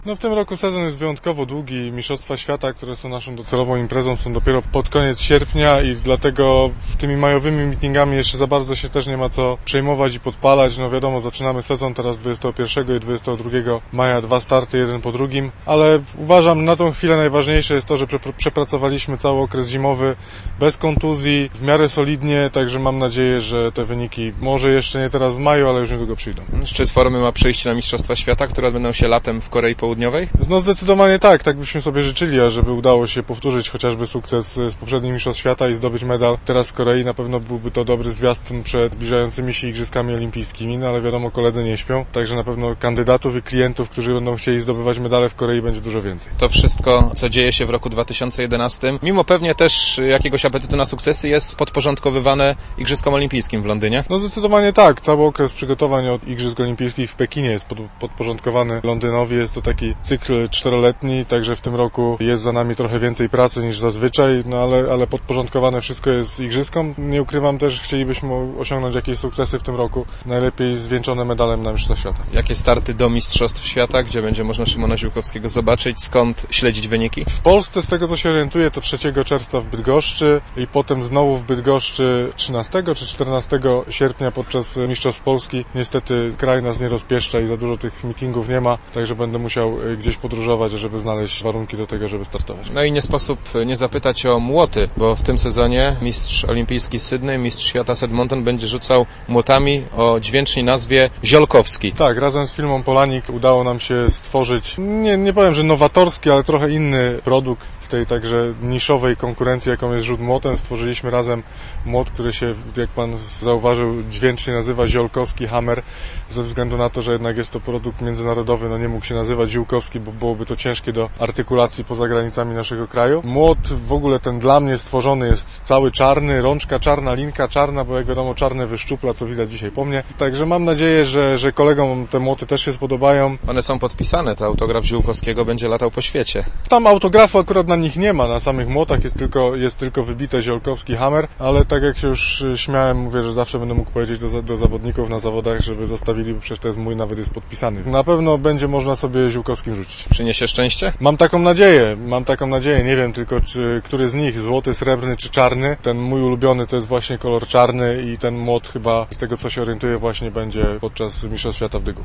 No w tym roku sezon jest wyjątkowo długi. Mistrzostwa Świata, które są naszą docelową imprezą, są dopiero pod koniec sierpnia i dlatego tymi majowymi meetingami jeszcze za bardzo się też nie ma co przejmować i podpalać. No wiadomo, zaczynamy sezon teraz 21 i 22 maja, 2 starty, jeden po drugim, ale uważam, na tą chwilę najważniejsze jest to, że przepracowaliśmy cały okres zimowy bez kontuzji, w miarę solidnie, także mam nadzieję, że te wyniki może jeszcze nie teraz w maju, ale już niedługo przyjdą. Szczyt formy ma przyjść na Mistrzostwa Świata, które odbędą się latem w Korei Południowej? No zdecydowanie tak byśmy sobie życzyli, ażeby udało się powtórzyć chociażby sukces z poprzednich Mistrzostw Świata i zdobyć medal teraz w Korei. Na pewno byłby to dobry zwiastun przed zbliżającymi się Igrzyskami Olimpijskimi, no ale wiadomo, koledzy nie śpią, także na pewno kandydatów i klientów, którzy będą chcieli zdobywać medale w Korei, będzie dużo więcej. To wszystko, co dzieje się w roku 2011, mimo pewnie też jakiegoś apetytu na sukcesy, jest podporządkowywane Igrzyskom Olimpijskim w Londynie? No zdecydowanie tak. Cały okres przygotowań od Igrzysk Olimpijskich w Pekinie jest podporządkowany Londynowi. Jest to taki cykl 4-letni, także w tym roku jest za nami trochę więcej pracy niż zazwyczaj, no ale podporządkowane wszystko jest Igryskom. Nie ukrywam też, chcielibyśmy osiągnąć jakieś sukcesy w tym roku, najlepiej zwieńczone medalem na Mistrzostwach Świata. Jakie starty do Mistrzostw Świata, gdzie będzie można Szymona Ziółkowskiego zobaczyć, skąd śledzić wyniki? W Polsce, z tego co się orientuję, to 3 czerwca w Bydgoszczy i potem znowu w Bydgoszczy 13 czy 14 sierpnia podczas Mistrzostw Polski. Niestety kraj nas nie rozpieszcza i za dużo tych meetingów nie ma, także będę musiał gdzieś podróżować, żeby znaleźć warunki do tego, żeby startować. No i nie sposób nie zapytać o młoty, bo w tym sezonie mistrz olimpijski z Sydney, mistrz świata z Edmonton będzie rzucał młotami o dźwięcznej nazwie Ziolkowski. Tak, razem z firmą Polanik udało nam się stworzyć, nie powiem, że nowatorski, ale trochę inny produkt w tej także niszowej konkurencji, jaką jest rzut młotem. Stworzyliśmy razem młot, który się, jak pan zauważył, dźwięcznie nazywa Ziolkowski Hammer, ze względu na to, że jednak jest to produkt międzynarodowy, no nie mógł się nazywać Ziółkowski, bo byłoby to ciężkie do artykulacji poza granicami naszego kraju. Młot w ogóle ten dla mnie stworzony jest cały czarny, rączka czarna, linka czarna, bo jak wiadomo czarne wyszczupla, co widać dzisiaj po mnie. Także mam nadzieję, że kolegom te młoty też się spodobają. One są podpisane, to autograf Ziółkowskiego będzie latał po świecie. Tam autografu akurat na nich nie ma, na samych młotach jest tylko wybite Ziolkowski Hammer, ale tak jak się już śmiałem, mówię, że zawsze będę mógł powiedzieć do zawodników na zawodach, żeby zostawili, bo przecież to jest mój, nawet jest podpisany. Na pewno będzie można sobie Ziółkowskim rzucić. Przyniesie szczęście? Mam taką nadzieję, nie wiem tylko, który z nich, złoty, srebrny czy czarny. Ten mój ulubiony to jest właśnie kolor czarny i ten młot chyba, z tego co się orientuję, właśnie będzie podczas Mistrzostw Świata w Dygu.